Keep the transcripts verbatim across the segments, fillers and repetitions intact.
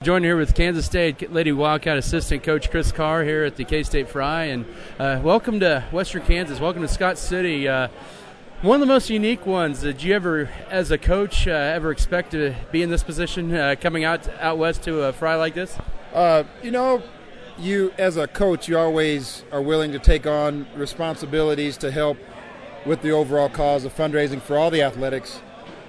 Joined here with Kansas State Lady Wildcat assistant coach Chris Carr here at the K-State Fry, and uh, welcome to Western Kansas. Welcome to Scott City. Uh, one of the most unique ones. Did you ever, as a coach, uh, ever expect to be in this position, uh, coming out out west to a Fry like this? Uh, you know, you as a coach, you always are willing to take on responsibilities to help with the overall cause of fundraising for all the athletics.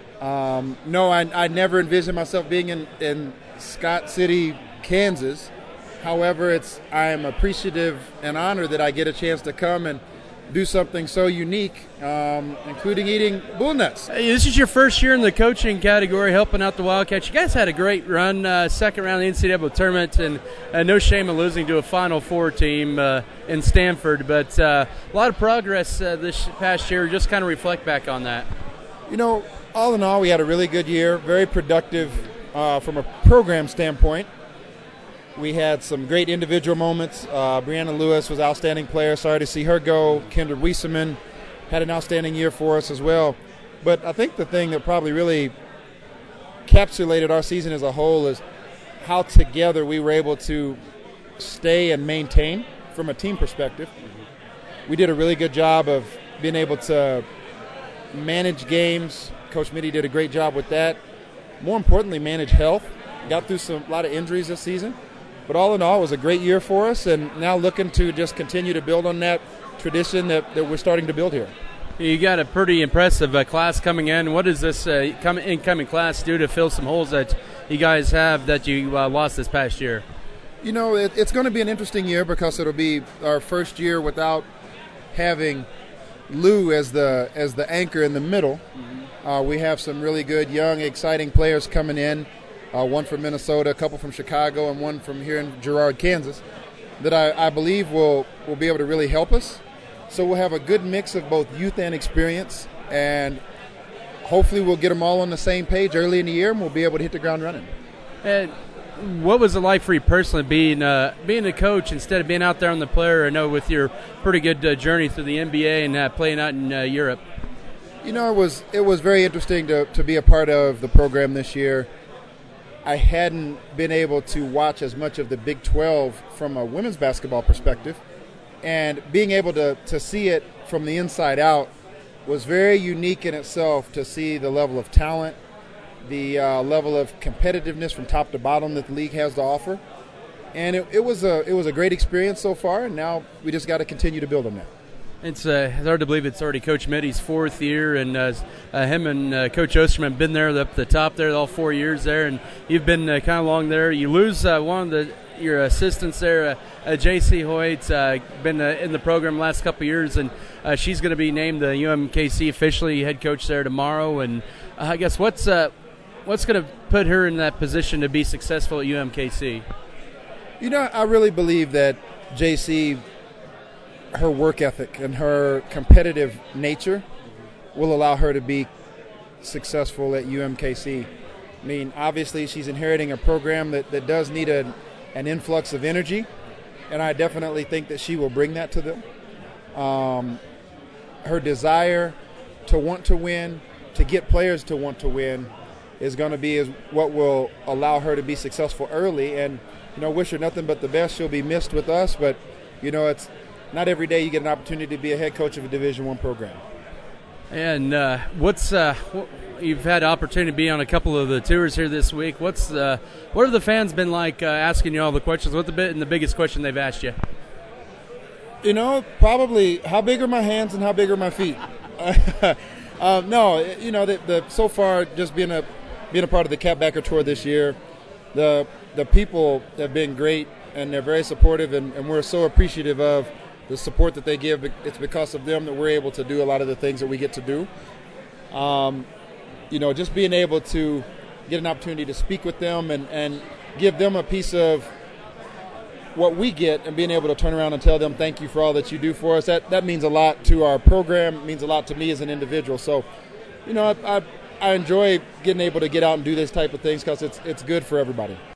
Um, no, I, I never envisioned myself being in, in Scott City, Kansas. However, it's I am appreciative and honored that I get a chance to come and do something so unique, um, including eating bull nuts. Hey, this is your first year in the coaching category, helping out the Wildcats. You guys had a great run, uh, second round of the N C double A tournament, and uh, no shame in losing to a Final Four team uh, in Stanford. But uh, a lot of progress uh, this past year. Just kind of reflect back on that. You know, all in all, we had a really good year, very productive uh, from a program standpoint. We had some great individual moments. Uh, Brianna Lewis was an outstanding player. Sorry to see her go. Kendra Wieseman had an outstanding year for us as well. But I think the thing that probably really encapsulated our season as a whole is how together we were able to stay and maintain from a team perspective. We did a really good job of being able to manage games. Coach Mitty did a great job with that. More importantly, manage health. Got through some a lot of injuries this season. But all in all, it was a great year for us, and now looking to just continue to build on that tradition that, that we're starting to build here. You got a pretty impressive uh, class coming in. What does this uh, come, incoming class do to fill some holes that you guys have that you uh, lost this past year? You know, it, it's going to be an interesting year because it'll be our first year without having Lou as the as the anchor in the middle. Mm-hmm. Uh, we have some really good, young, exciting players coming in. Uh, one from Minnesota, a couple from Chicago, and one from here in Girard, Kansas, that I, I believe will, will be able to really help us. So we'll have a good mix of both youth and experience, and hopefully we'll get them all on the same page early in the year, and we'll be able to hit the ground running. And what was it like for you personally being uh, being a coach instead of being out there on the player? I know with your pretty good uh, journey through the N B A and uh, playing out in uh, Europe. You know, it was it was very interesting to, to be a part of the program this year. I hadn't been able to watch as much of the Big twelve from a women's basketball perspective, and being able to, to see it from the inside out was very unique in itself, to see the level of talent, the uh, level of competitiveness from top to bottom that the league has to offer. And it, it was a it was a great experience so far, and now we just got to continue to build on that. It's, uh, it's hard to believe it's already Coach Mitty's fourth year, and uh, uh, him and uh, Coach Osterman have been there up the top there all four years there, and you've been uh, kind of long there. You lose uh, one of the your assistants there, uh, uh, J C Hoyt, uh, been uh, in the program the last couple of years, and uh, she's going to be named the U M K C officially head coach there tomorrow. And uh, I guess what's uh, what's going to put her in that position to be successful at U M K C? You know, I really believe that J C, her work ethic and her competitive nature will allow her to be successful at U M K C. I mean, obviously she's inheriting a program that, that does need a, an influx of energy, and I definitely think that she will bring that to them. Um, her desire to want to win, to get players to want to win, is going to be is what will allow her to be successful early. And, you know, wish her nothing but the best. She'll be missed with us, but, you know, it's not every day you get an opportunity to be a head coach of a Division One program. And uh, what's uh, you've had opportunity to be on a couple of the tours here this week. What's uh, what have the fans been like uh, asking you all the questions? What's the bit and the biggest question they've asked you? You know, probably how big are my hands and how big are my feet. uh, no, you know, the, the so far just being a being a part of the Catbacker Tour this year, the the people have been great, and they're very supportive, and, and we're so appreciative of the support that they give. It's because of them that we're able to do a lot of the things that we get to do. Um, you know, just being able to get an opportunity to speak with them and, and give them a piece of what we get, and being able to turn around and tell them thank you for all that you do for us, that, that means a lot to our program. It means a lot to me as an individual. So, you know, I, I, I enjoy getting able to get out and do this type of things because it's, it's good for everybody.